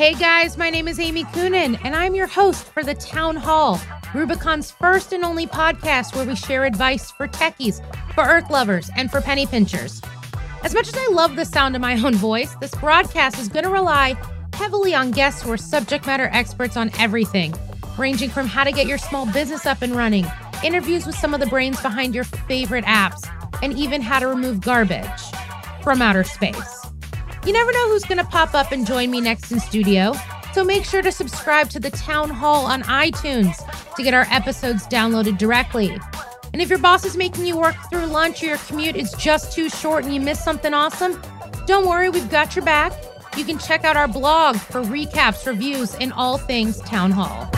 Hey guys, my name is Amy Coonan, and I'm your host for the Town Hall, Rubicon's first and only podcast where we share advice for techies, for Earth lovers, and for penny pinchers. As much as I love the sound of my own voice, this broadcast is going to rely heavily on guests who are subject matter experts on everything, ranging from how to get your small business up and running, interviews with some of the brains behind your favorite apps, and even how to remove garbage from outer space. You never know who's going to pop up and join me next in studio, so make sure to subscribe to the Town Hall on iTunes to get our episodes downloaded directly. And if your boss is making you work through lunch or your commute is just too short and you missed something awesome, don't worry, we've got your back. You can check out our blog for recaps, reviews, and all things Town Hall.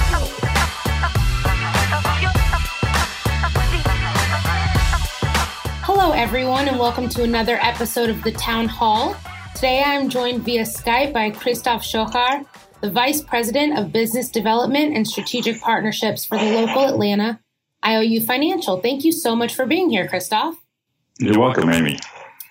Hello, everyone, and welcome to another episode of the Town Hall. Today, I'm joined via Skype by Christoph Schochar, the Vice President of Business Development and Strategic Partnerships for the local Atlanta IOU Financial. Thank you so much for being here, Christoph. You're welcome, Amy.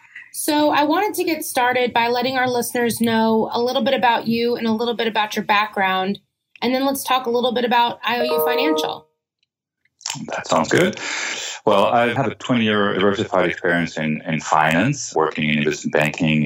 So I wanted to get started by letting our listeners know a little bit about you and a little bit about your background, and then let's talk a little bit about IOU Financial. That sounds good. Well, I've had a 20-year diversified experience in finance, working in investment banking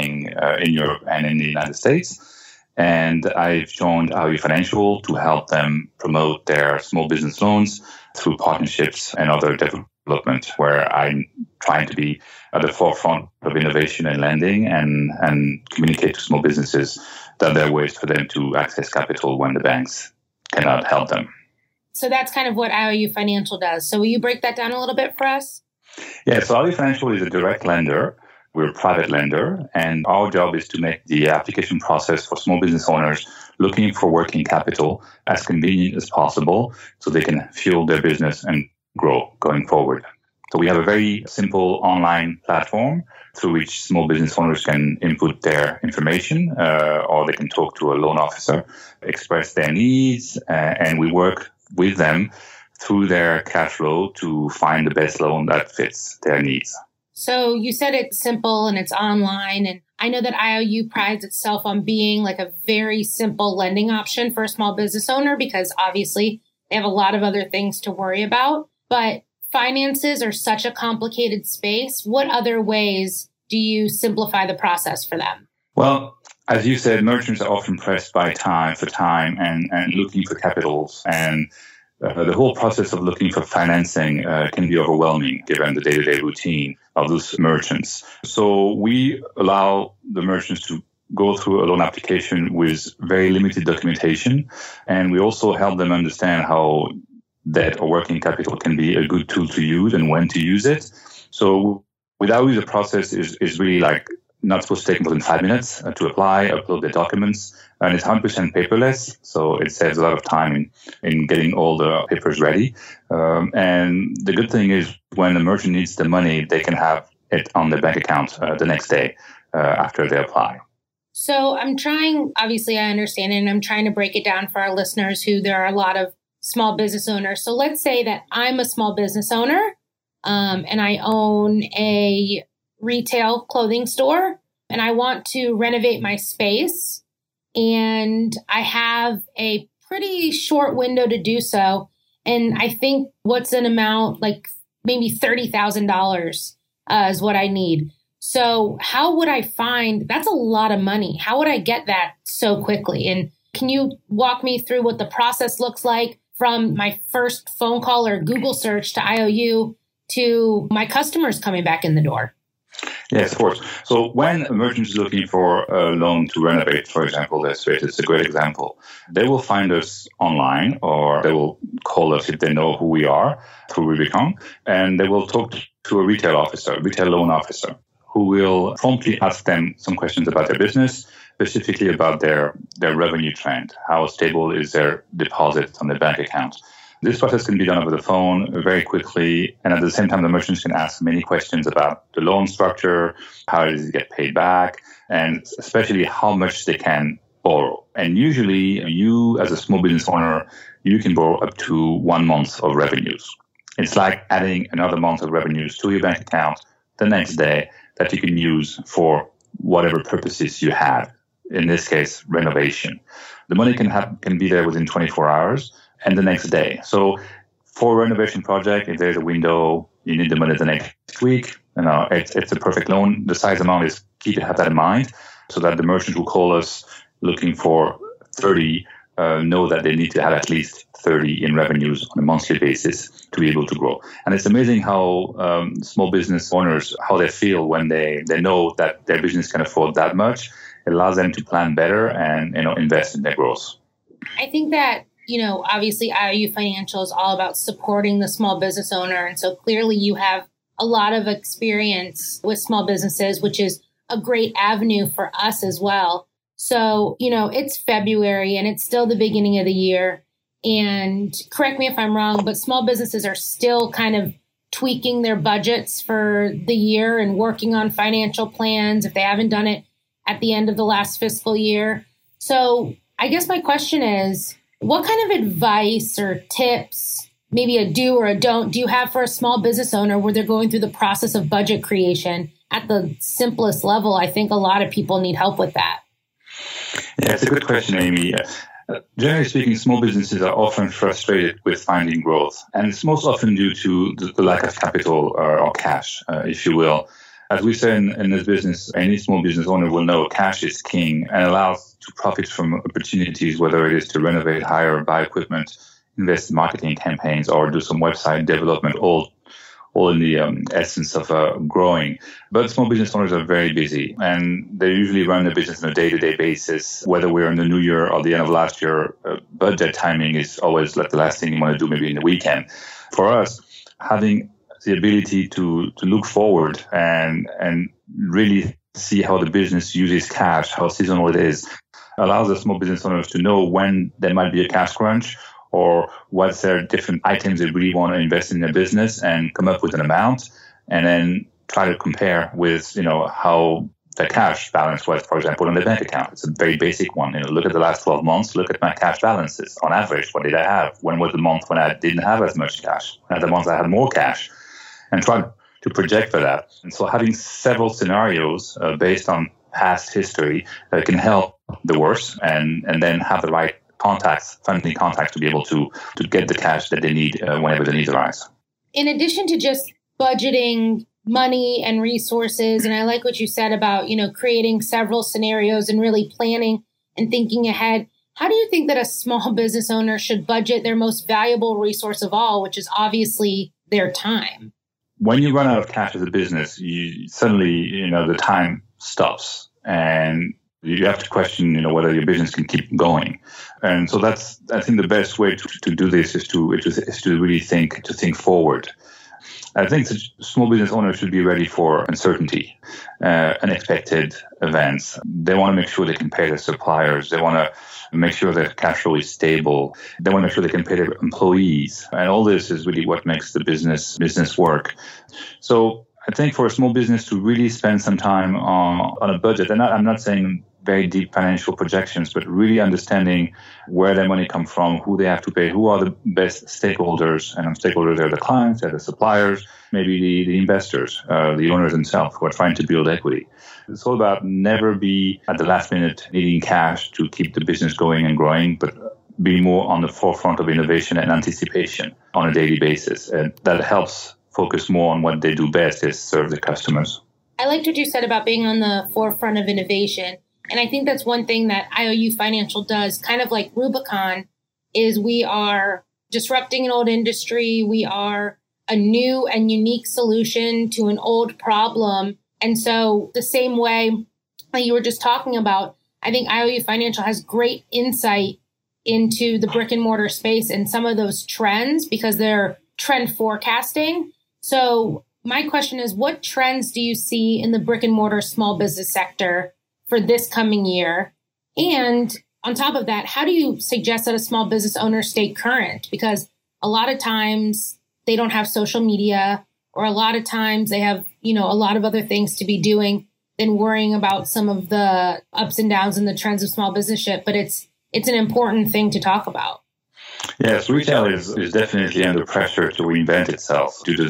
in Europe and in the United States. And I've joined IOU Financial to help them promote their small business loans through partnerships and other development, where I'm trying to be at the forefront of innovation and lending and communicate to small businesses that there are ways for them to access capital when the banks cannot help them. So that's kind of what IOU Financial does. So will you break that down a little bit for us? Yeah, so IOU Financial is a direct lender. We're a private lender, and our job is to make the application process for small business owners looking for working capital as convenient as possible so they can fuel their business and grow going forward. So we have a very simple online platform through which small business owners can input their information or they can talk to a loan officer, express their needs, and we work with them through their cash flow to find the best loan that fits their needs. So you said it's simple and it's online, and I know that IOU prides itself on being like a very simple lending option for a small business owner because obviously they have a lot of other things to worry about. But finances are such a complicated space. What other ways do you simplify the process for them? Well, as you said, merchants are often pressed by time and looking for capitals. And the whole process of looking for financing can be overwhelming given the day-to-day routine of those merchants. So we allow the merchants to go through a loan application with very limited documentation. And we also help them understand how debt or working capital can be a good tool to use and when to use it. So with IOU, the process is really like not supposed to take more than 5 minutes to apply, upload the documents, and it's 100% paperless. So it saves a lot of time in getting all the papers ready. And the good thing is when the merchant needs the money, they can have it on their bank account the next day after they apply. So I'm trying, obviously I understand it, and I'm trying to break it down for our listeners who there are a lot of small business owners. So let's say that I'm a small business owner and I own a retail clothing store and I want to renovate my space and I have a pretty short window to do so. And I think what's an amount like maybe $30,000 is what I need. So how would I find, that's a lot of money. How would I get that so quickly? And can you walk me through what the process looks like from my first phone call or Google search to IOU to my customers coming back in the door? Yes, of course. So when a merchant is looking for a loan to renovate, for example, it's a great example. They will find us online or they will call us if they know who we are through Rubicon, and they will talk to a retail loan officer, who will promptly ask them some questions about their business, specifically about their revenue trend. How stable is their deposit on their bank account? This process can be done over the phone very quickly. And at the same time, the merchants can ask many questions about the loan structure, how does it get paid back, and especially how much they can borrow. And usually you, as a small business owner, you can borrow up to 1 month of revenues. It's like adding another month of revenues to your bank account the next day that you can use for whatever purposes you have in this case, renovation. The money can be there within 24 hours and the next day. So for a renovation project, if there's a window, you need the money the next week, it's a perfect loan. The size amount is key to have that in mind so that the merchant who call us looking for 30 know that they need to have at least 30 in revenues on a monthly basis to be able to grow. And it's amazing how small business owners, how they feel when they know that their business can afford that much. It allows them to plan better and invest in their growth. I think that, obviously IOU Financial is all about supporting the small business owner. And so clearly you have a lot of experience with small businesses, which is a great avenue for us as well. So, it's February and it's still the beginning of the year. And correct me if I'm wrong, but small businesses are still kind of tweaking their budgets for the year and working on financial plans if they haven't done it at the end of the last fiscal year. So I guess my question is, what kind of advice or tips, maybe a do or a don't, do you have for a small business owner where they're going through the process of budget creation at the simplest level? I think a lot of people need help with that. Yeah, it's a good question, Amy. Generally speaking, small businesses are often frustrated with finding growth, and it's most often due to the lack of capital or cash, if you will. As we say in this business, any small business owner will know cash is king and allows to profit from opportunities, whether it is to renovate, hire, buy equipment, invest in marketing campaigns, or do some website development, all in the essence of growing. But small business owners are very busy, and they usually run their business on a day-to-day basis. Whether we're in the new year or the end of last year, budget timing is always like the last thing you want to do, maybe in the weekend. For us, having the ability to look forward and really see how the business uses cash, how seasonal it is, allows the small business owners to know when there might be a cash crunch or what's their different items they really want to invest in their business and come up with an amount and then try to compare with, how the cash balance was, for example, in the bank account. It's a very basic one. Look at the last 12 months, look at my cash balances. On average, what did I have? When was the month when I didn't have as much cash? When are the months I had more cash? And try to project for that. And so having several scenarios based on past history can help the worst and then have the right funding contacts to be able to get the cash that they need whenever the needs arise. In addition to just budgeting money and resources, and I like what you said about, creating several scenarios and really planning and thinking ahead, how do you think that a small business owner should budget their most valuable resource of all, which is obviously their time? When you run out of cash as a business, you suddenly, the time stops and you have to question, whether your business can keep going. And so that's, I think, the best way to do this is to really think forward. I think small business owners should be ready for uncertainty, unexpected events. They want to make sure they can pay their suppliers. They want to make sure their cash flow is stable. They want to make sure they can pay their employees. And all this is really what makes the business work. So I think for a small business to really spend some time on a budget, and I'm not saying very deep financial projections, but really understanding where their money comes from, who they have to pay, who are the best stakeholders. And stakeholders are the clients, they're the suppliers, maybe the investors, the owners themselves who are trying to build equity. It's all about never be at the last minute needing cash to keep the business going and growing, but be more on the forefront of innovation and anticipation on a daily basis. And that helps focus more on what they do best, is serve the customers. I liked what you said about being on the forefront of innovation. And I think that's one thing that IOU Financial does, kind of like Rubicon, is we are disrupting an old industry. We are a new and unique solution to an old problem. And so the same way that you were just talking about, I think IOU Financial has great insight into the brick and mortar space and some of those trends because they're trend forecasting. So my question is, what trends do you see in the brick and mortar small business sector for this coming year? And on top of that, how do you suggest that a small business owner stay current? Because a lot of times they don't have social media, or a lot of times they have, a lot of other things to be doing than worrying about some of the ups and downs and the trends of small business ship. But it's an important thing to talk about. Yes, retail is definitely under pressure to reinvent itself due to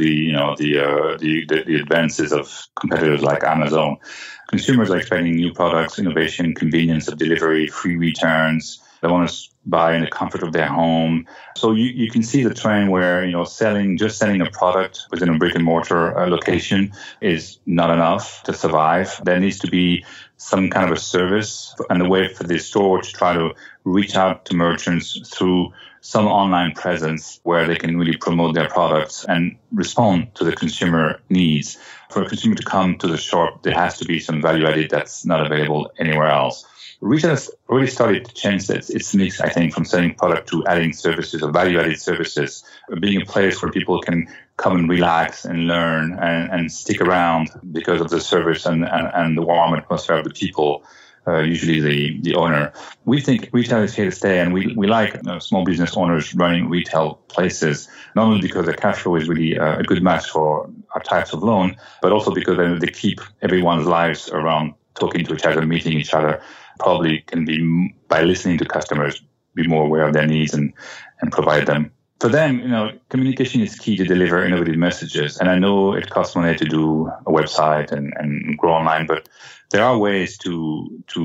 the advances of competitors like Amazon. Consumers are expecting new products, innovation, convenience of delivery, free returns. They want to buy in the comfort of their home. So you can see the trend where selling a product within a brick and mortar location is not enough to survive. There needs to be some kind of a service and a way for the store to try to reach out to merchants through some online presence where they can really promote their products and respond to the consumer needs. For a consumer to come to the shop, there has to be some value added that's not available anywhere else. Retail has already started to change its mix, I think, from selling product to adding services or value-added services, being a place where people can come and relax and learn and stick around because of the service and the warm atmosphere of the people, usually the owner. We think retail is here to stay, and we like small business owners running retail places, not only because the cash flow is really a good match for our types of loan, but also because they keep everyone's lives around talking to each other, meeting each other. Probably can be, by listening to customers, be more aware of their needs and provide them. For them, communication is key to deliver innovative messages. And I know it costs money to do a website and grow online, but there are ways to do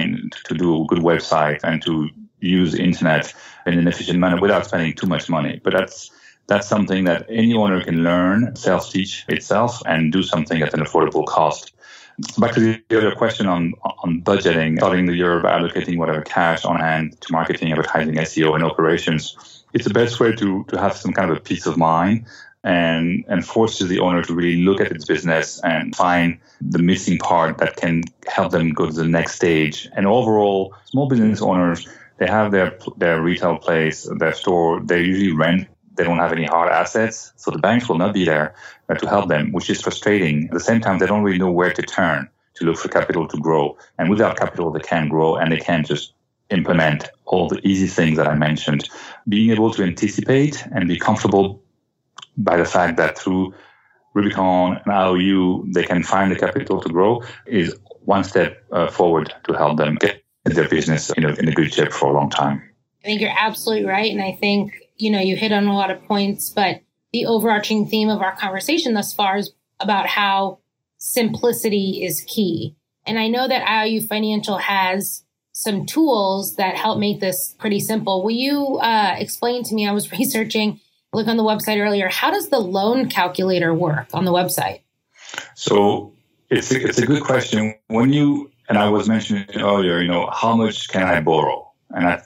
a good website and to use the internet in an efficient manner without spending too much money. But that's something that any owner can learn, self-teach itself, and do something at an affordable cost. Back to the other question on budgeting, starting the year by allocating whatever cash on hand to marketing, advertising, SEO, and operations. It's the best way to have some kind of a peace of mind and forces the owner to really look at its business and find the missing part that can help them go to the next stage. And overall, small business owners, they have their retail place, their store, they usually rent. They don't have any hard assets, so the banks will not be there to help them, which is frustrating. At the same time, they don't really know where to turn to look for capital to grow. And without capital, they can't grow, and they can't just implement all the easy things that I mentioned. Being able to anticipate and be comfortable by the fact that through Rubicon and IOU, they can find the capital to grow is one step forward to help them get their business in a good shape for a long time. I think you're absolutely right. And I think, you hit on a lot of points, but the overarching theme of our conversation thus far is about how simplicity is key. And I know that IOU Financial has some tools that help make this pretty simple. Will you explain to me, I was researching, look on the website earlier, how does the loan calculator work on the website? So it's a good question. And I was mentioning earlier, how much can I borrow? And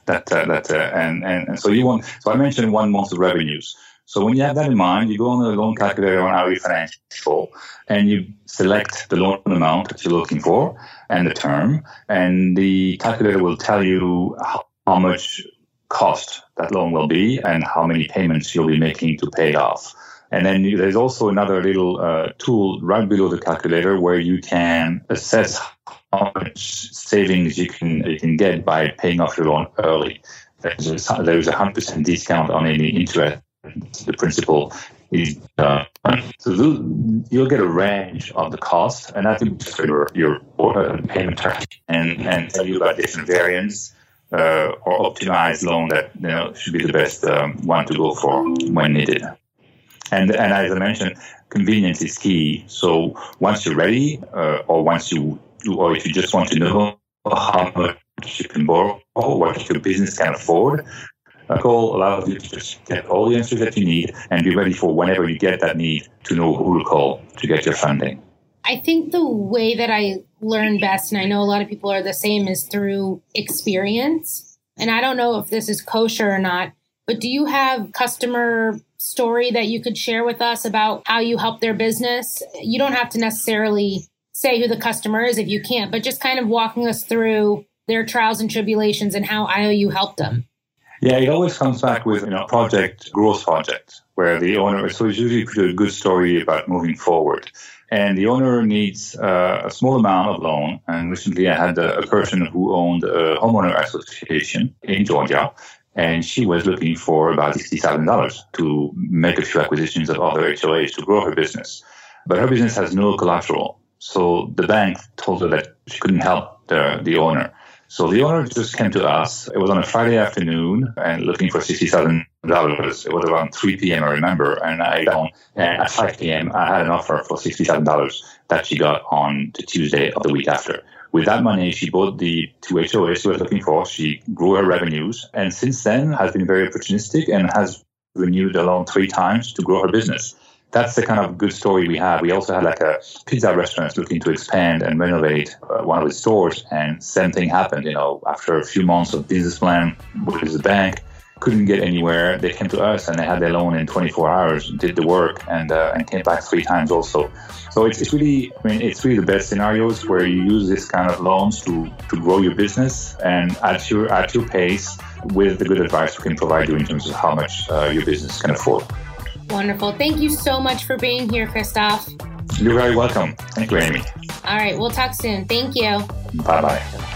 so I mentioned 1 month of revenues. So when you have that in mind, you go on the loan calculator on IOU Financial and you select the loan amount that you're looking for and the term, and the calculator will tell you how much cost that loan will be and how many payments you'll be making to pay it off. And then there's also another little tool right below the calculator where you can assess how much savings you can get by paying off your loan early. There's a 100% discount on any interest. The principal is so you'll get a range of the cost, and that will trigger your payment term and tell you about different variants or optimized loan that should be the best one to go for when needed. And as I mentioned, convenience is key. So once you're ready, or if you just want to know how much you can borrow, or what your business can afford, a call allows you to just get all the answers that you need and be ready for whenever you get that need to know who to call to get your funding. I think the way that I learn best, and I know a lot of people are the same, is through experience. And I don't know if this is kosher or not, but do you have customer story that you could share with us about how you help their business? You don't have to necessarily say who the customer is if you can't, but just kind of walking us through their trials and tribulations and how IOU helped them. Yeah, it always comes back with growth project, where the owner, so it's usually a good story about moving forward. And the owner needs a small amount of loan. And recently I had a person who owned a homeowner association in Georgia, and she was looking for about $60,000 to make a few acquisitions of other HOAs to grow her business. But her business has no collateral. So the bank told her that she couldn't help the owner. So the owner just came to us. It was on a Friday afternoon and looking for $60,000. It was around 3 p.m., I remember. And at 5 p.m., I had an offer for $60,000 that she got on the Tuesday of the week after. With that money, she bought the 2 HOAs she was looking for. She grew her revenues, and since then has been very opportunistic and has renewed the loan 3 times to grow her business. That's the kind of good story we have. We also had like a pizza restaurant looking to expand and renovate one of its stores, and same thing happened. After a few months of business plan with the bank, couldn't get anywhere. They came to us and they had their loan in 24 hours, did the work, and came back 3 times also. So it's really the best scenarios where you use this kind of loans to grow your business and at your pace with the good advice we can provide you in terms of how much your business can afford. Wonderful. Thank you so much for being here, Christophe. You're very welcome. Thank you, Amy. All right. We'll talk soon. Thank you. Bye-bye.